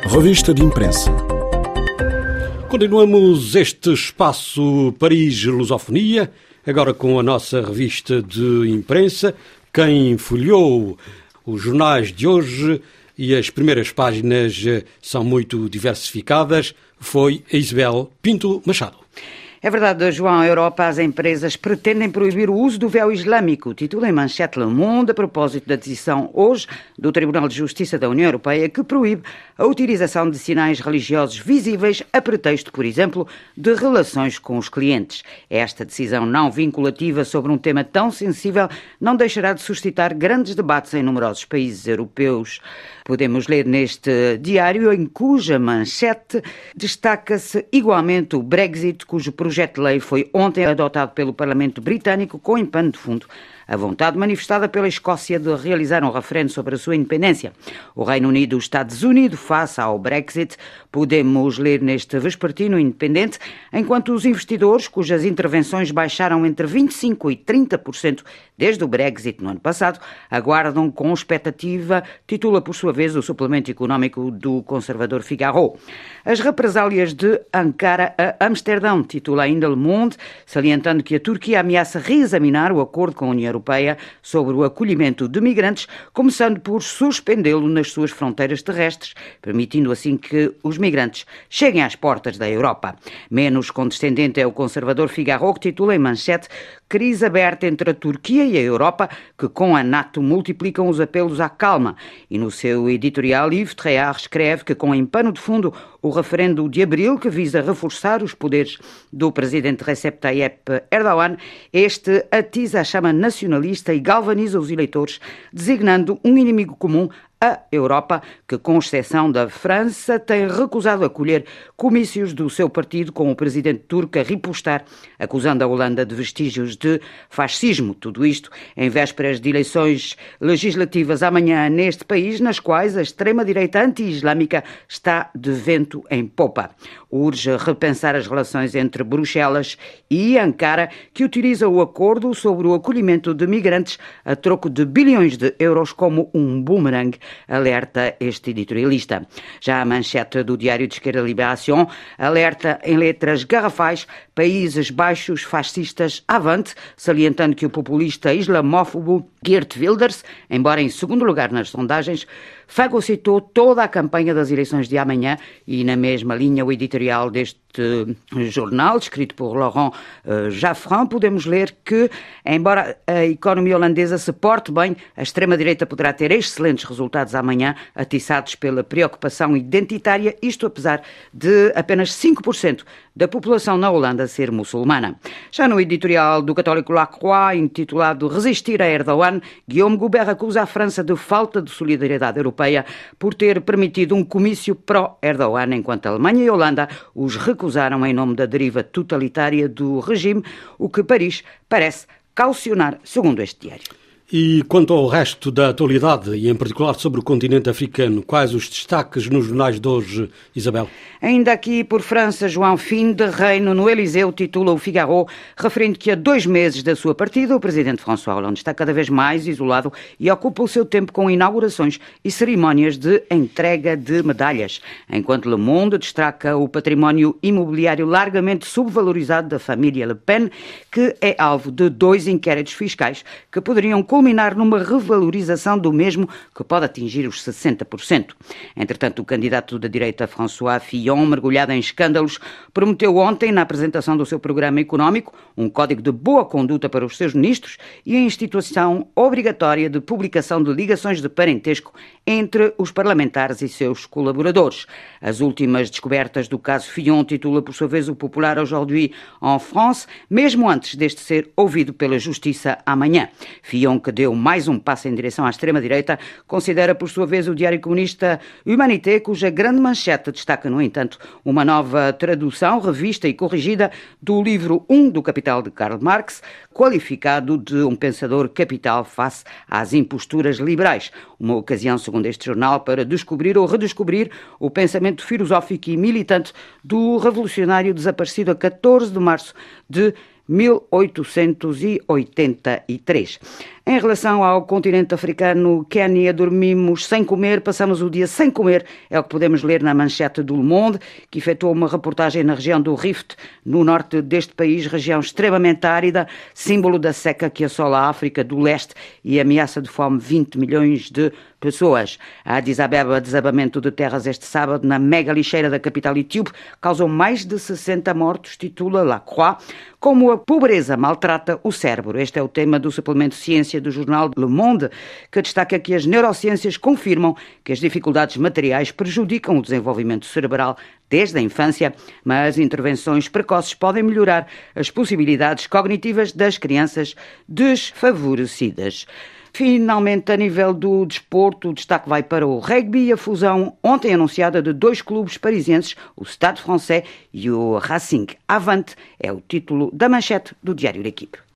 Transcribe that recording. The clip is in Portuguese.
Revista de imprensa. Continuamos este espaço Paris Lusofonia, agora com a nossa revista de imprensa. Quem folheou os jornais de hoje, e as primeiras páginas são muito diversificadas, foi a Isabel Pinto Machado. É verdade, João. A Europa, as empresas pretendem proibir o uso do véu islâmico. Titula em manchete Le Monde a propósito da decisão hoje do Tribunal de Justiça da União Europeia que proíbe a utilização de sinais religiosos visíveis a pretexto, por exemplo, de relações com os clientes. Esta decisão não vinculativa sobre um tema tão sensível não deixará de suscitar grandes debates em numerosos países europeus. Podemos ler neste diário, em cuja manchete destaca-se igualmente o Brexit, cujo projeto de lei foi ontem adotado pelo Parlamento Britânico com em pano de fundo a vontade manifestada pela Escócia de realizar um referendo sobre a sua independência. O Reino Unido e os Estados Unidos face ao Brexit, podemos ler neste vespertino independente, enquanto os investidores, cujas intervenções baixaram entre 25% e 30% desde o Brexit no ano passado, aguardam com expectativa, titula por sua vez o suplemento económico do conservador Figaro. As represálias de Ankara a Amsterdão, titula ainda Le Monde, salientando que a Turquia ameaça reexaminar o acordo com a União Europeia sobre o acolhimento de migrantes, começando por suspendê-lo nas suas fronteiras terrestres, permitindo assim que os migrantes cheguem às portas da Europa. Menos condescendente é o conservador Figaro, que titula em manchete crise aberta entre a Turquia e a Europa, que com a NATO multiplicam os apelos à calma. E no seu editorial, Yves Tréhard escreve que com em pano de fundo o referendo de abril, que visa reforçar os poderes do presidente Recep Tayyip Erdogan, este atiza a chama nacionalista e galvaniza os eleitores, designando um inimigo comum, a Europa, que, com exceção da França, tem recusado acolher comícios do seu partido, com o presidente turco a ripostar, acusando a Holanda de vestígios de fascismo. Tudo isto em vésperas de eleições legislativas amanhã neste país, nas quais a extrema-direita anti-islâmica está de vento em popa. Urge repensar as relações entre Bruxelas e Ankara, que utiliza o acordo sobre o acolhimento de migrantes a troco de bilhões de euros como um boomerang, alerta este editorialista. Já a manchete do Diário de Esquerda Libération alerta em letras garrafais Países Baixos fascistas avante, salientando que o populista islamófobo Geert Wilders, embora em segundo lugar nas sondagens, fagocitou toda a campanha das eleições de amanhã, e na mesma linha o editorial deste jornal, escrito por Laurent Jaffran, podemos ler que, embora a economia holandesa se porte bem, a extrema-direita poderá ter excelentes resultados amanhã, atiçados pela preocupação identitária, isto apesar de apenas 5% da população na Holanda ser muçulmana. Já no editorial do católico La Croix, intitulado Resistir a Erdogan, Guillaume Goubert acusa a França de falta de solidariedade europeia por ter permitido um comício pró-Erdogan, enquanto a Alemanha e a Holanda os recusaram em nome da deriva totalitária do regime, o que Paris parece caucionar, segundo este diário. E quanto ao resto da atualidade, e em particular sobre o continente africano, quais os destaques nos jornais de hoje, Isabel? Ainda aqui por França, João, fim de reino no Eliseu, titula o Figaro, referindo que a 2 meses da sua partida, o presidente François Hollande está cada vez mais isolado e ocupa o seu tempo com inaugurações e cerimónias de entrega de medalhas. Enquanto Le Monde destaca o património imobiliário largamente subvalorizado da família Le Pen, que é alvo de 2 inquéritos fiscais que poderiam culminar numa revalorização do mesmo que pode atingir os 60%. Entretanto, o candidato da direita François Fillon, mergulhado em escândalos, prometeu ontem, na apresentação do seu programa económico, um código de boa conduta para os seus ministros e a instituição obrigatória de publicação de ligações de parentesco entre os parlamentares e seus colaboradores. As últimas descobertas do caso Fillon, titula por sua vez o Popular Aujourd'hui en France, mesmo antes deste ser ouvido pela Justiça amanhã. Fillon, que deu mais um passo em direção à extrema-direita, considera por sua vez o diário comunista Humanité, cuja grande manchete destaca, no entanto, uma nova tradução, revista e corrigida do livro 1 do Capital de Karl Marx, qualificado de um pensador capital face às imposturas liberais. Uma ocasião, segundo este jornal, para descobrir ou redescobrir o pensamento filosófico e militante do revolucionário desaparecido a 14 de março de 1883. Em relação ao continente africano, Quénia, dormimos sem comer, passamos o dia sem comer, é o que podemos ler na manchete do Le Monde, que efetuou uma reportagem na região do Rift, no norte deste país, região extremamente árida, símbolo da seca que assola a África do Leste e ameaça de fome 20 milhões de pessoas. A Addis Abeba, desabamento de terras este sábado na mega lixeira da capital etíope, causou mais de 60 mortos, titula La Croix, como a pobreza maltrata o cérebro. Este é o tema do suplemento Ciência do jornal Le Monde, que destaca que as neurociências confirmam que as dificuldades materiais prejudicam o desenvolvimento cerebral desde a infância, mas intervenções precoces podem melhorar as possibilidades cognitivas das crianças desfavorecidas. Finalmente, a nível do desporto, o destaque vai para o rugby e a fusão ontem anunciada de dois clubes parisienses, o Stade Français e o Racing Avante, é o título da manchete do Diário da Equipe.